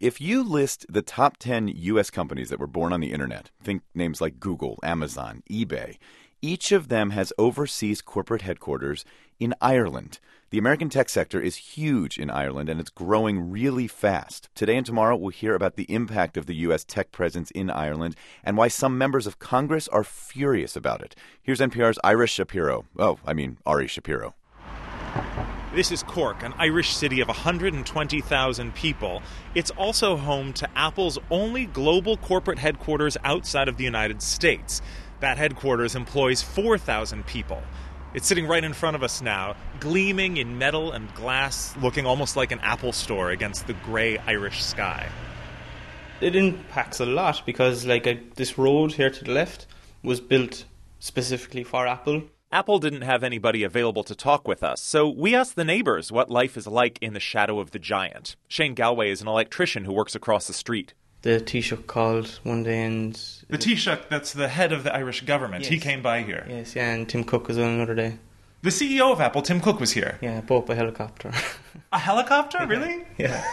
If you list the top 10 U.S. companies that were born on the internet, think names like Google, Amazon, eBay, each of them has overseas corporate headquarters in Ireland. The American tech sector is huge in Ireland, and it's growing really fast. Today and tomorrow, we'll hear about the impact of the U.S. tech presence in Ireland and why some members of Congress are furious about it. Here's NPR's Ari Shapiro. This is Cork, an Irish city of 120,000 people. It's also home to Apple's only global corporate headquarters outside of the United States. That headquarters employs 4,000 people. It's sitting right in front of us now, gleaming in metal and glass, looking almost like an Apple store against the grey Irish sky. It impacts a lot because this road here to the left was built specifically for Apple. Apple didn't have anybody available to talk with us, so we asked the neighbors what life is like in the shadow of the giant. Shane Galway is an electrician who works across the street. The Taoiseach called one day and... The Taoiseach, that's the head of the Irish government. Yes. He came by here. Yes, yeah, and Tim Cook was on another day. The CEO of Apple, Tim Cook, was here. Yeah, both by helicopter. A helicopter? Really? Yeah.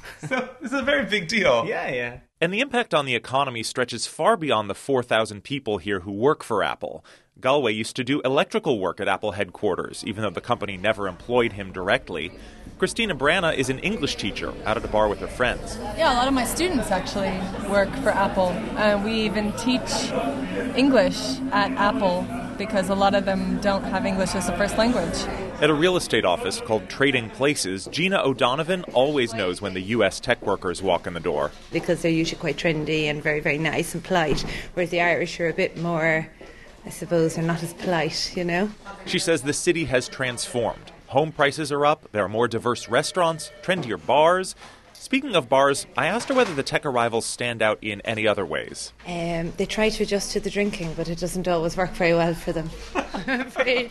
So this is a very big deal. Yeah. And the impact on the economy stretches far beyond the 4,000 people here who work for Apple. Galway used to do electrical work at Apple headquarters, even though the company never employed him directly. Christina Brana is an English teacher out at a bar with her friends. Yeah, a lot of my students actually work for Apple. We even teach English at Apple because a lot of them don't have English as a first language. At a real estate office called Trading Places, Gina O'Donovan always knows when the U.S. tech workers walk in the door. Because they're usually quite trendy and very, very nice and polite, whereas the Irish are a bit more, I suppose, they're not as polite, you know? She says the city has transformed. Home prices are up, there are more diverse restaurants, trendier bars. Speaking of bars, I asked her whether the tech arrivals stand out in any other ways. They try to adjust to the drinking, but it doesn't always work very well for them, I'm afraid.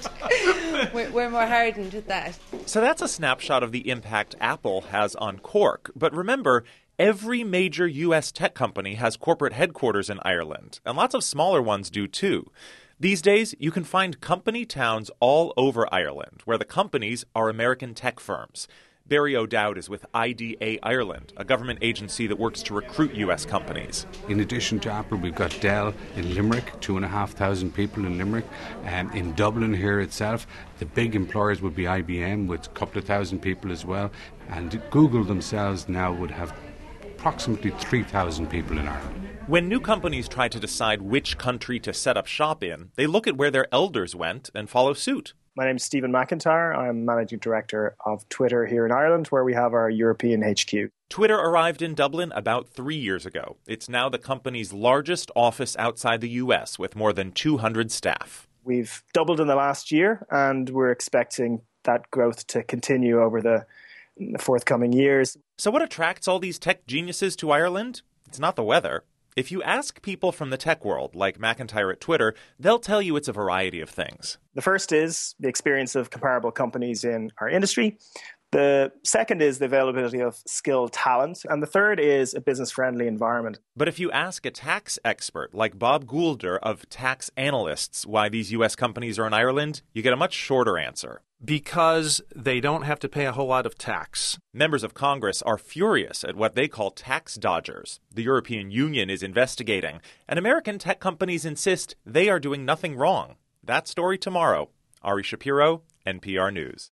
We're more hardened with that. So that's a snapshot of the impact Apple has on Cork. But remember, every major U.S. tech company has corporate headquarters in Ireland, and lots of smaller ones do too. These days, you can find company towns all over Ireland, where the companies are American tech firms. Barry O'Dowd is with IDA Ireland, a government agency that works to recruit U.S. companies. In addition to Apple, we've got Dell in Limerick, 2,500 people in Limerick. In Dublin here itself, the big employers would be IBM with a couple of thousand people as well. And Google themselves now would have approximately 3,000 people in Ireland. When new companies try to decide which country to set up shop in, they look at where their elders went and follow suit. My name's Stephen McIntyre. I'm Managing Director of Twitter here in Ireland, where we have our European HQ. Twitter arrived in Dublin about 3 years ago. It's now the company's largest office outside the U.S., with more than 200 staff. We've doubled in the last year, and we're expecting that growth to continue over the forthcoming years. So what attracts all these tech geniuses to Ireland? It's not the weather. If you ask people from the tech world, like McIntyre at Twitter, they'll tell you it's a variety of things. The first is the experience of comparable companies in our industry. The second is the availability of skilled talent. And the third is a business-friendly environment. But if you ask a tax expert like Bob Goulder of Tax Analysts why these U.S. companies are in Ireland, you get a much shorter answer. Because they don't have to pay a whole lot of tax. Members of Congress are furious at what they call tax dodgers. The European Union is investigating, and American tech companies insist they are doing nothing wrong. That story tomorrow. Ari Shapiro, NPR News.